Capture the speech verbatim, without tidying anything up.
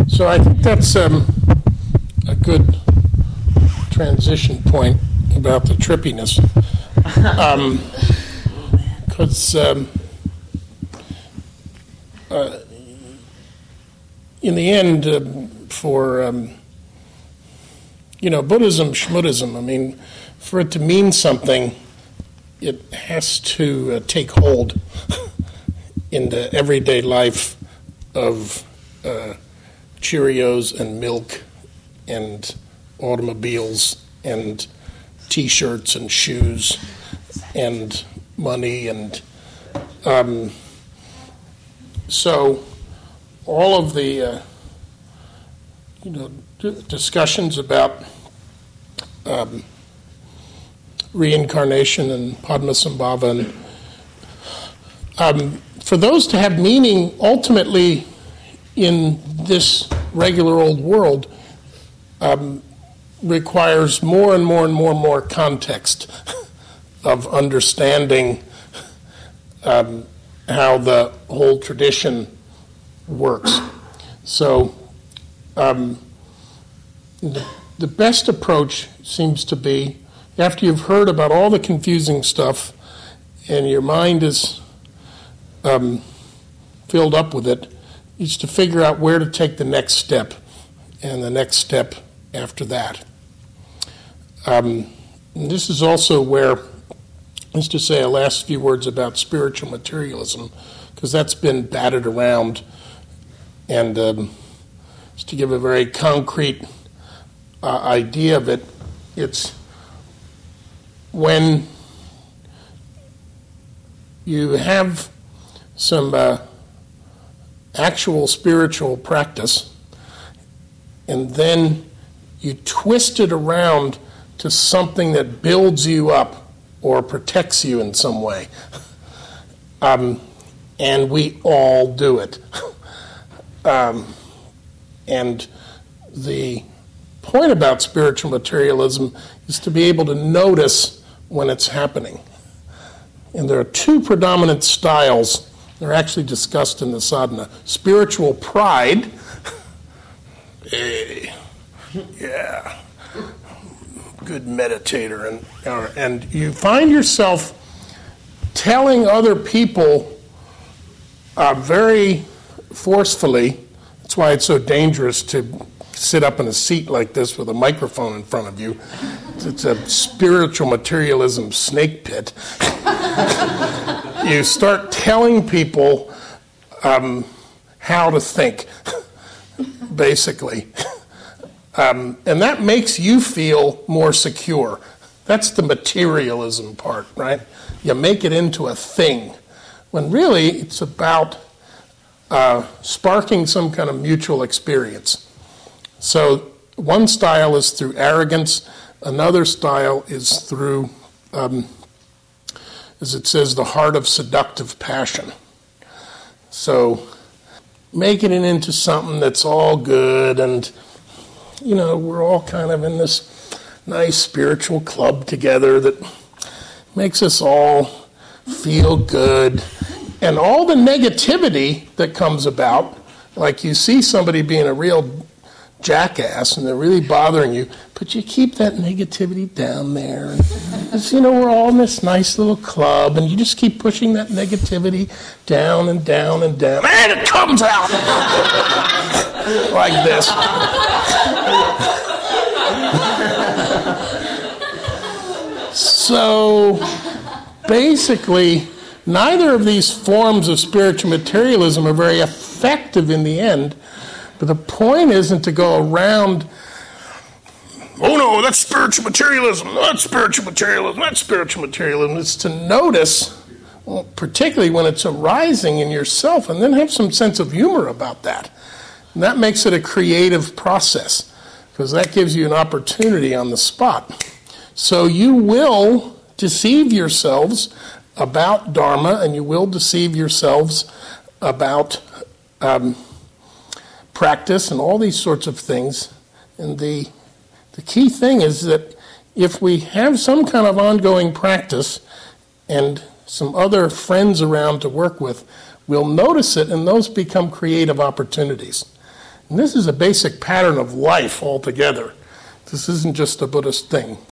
So I think that's um, a good transition point about the trippiness. Because um, um, uh, in the end, uh, for, um, you know, Buddhism, Schmuddhism, I mean, for it to mean something, it has to uh, take hold in the everyday life of uh, Cheerios and milk and automobiles and T-shirts and shoes and money. And um, so all of the, uh, you know, d- discussions about um, reincarnation and Padmasambhava, and um, for those to have meaning ultimately in this regular old world, um, requires more and more and more and more context of understanding um, how the whole tradition works. So um, the, the best approach seems to be, after you've heard about all the confusing stuff and your mind is um, filled up with it, is to figure out where to take the next step and the next step after that. Um, and this is also where, let's just say a last few words about spiritual materialism, because that's been batted around, and um, just to give a very concrete uh, idea of it, it's when you have some uh, actual spiritual practice, and then you twist it around to something that builds you up or protects you in some way. Um, and we all do it. um, and the point about spiritual materialism is to be able to notice when it's happening. And there are two predominant styles. They're actually discussed in the sadhana. Spiritual pride. Hey, yeah, good meditator. And, uh, and you find yourself telling other people uh, very forcefully, that's why it's so dangerous to sit up in a seat like this with a microphone in front of you. It's a spiritual materialism snake pit. You start telling people um, how to think, basically. Um, and that makes you feel more secure. That's the materialism part, right? You make it into a thing, when really it's about uh, sparking some kind of mutual experience. So one style is through arrogance, another style is through, um, as it says, the heart of seductive passion. So making it into something that's all good, and, you know, we're all kind of in this nice spiritual club together that makes us all feel good. And all the negativity that comes about, like you see somebody being a real jackass and they're really bothering you, but you keep that negativity down there. And just, you know, we're all in this nice little club, and you just keep pushing that negativity down and down and down, and it comes out like this. So basically, neither of these forms of spiritual materialism are very effective in the end. But the point isn't to go around, oh no, that's spiritual materialism, that's spiritual materialism, that's spiritual materialism. It's to notice, well, particularly when it's arising in yourself, and then have some sense of humor about that. And that makes it a creative process, because that gives you an opportunity on the spot. So you will deceive yourselves about Dharma, and you will deceive yourselves about um, practice and all these sorts of things. And the the key thing is that if we have some kind of ongoing practice and some other friends around to work with, we'll notice it, and those become creative opportunities. And this is a basic pattern of life altogether. This isn't just a Buddhist thing.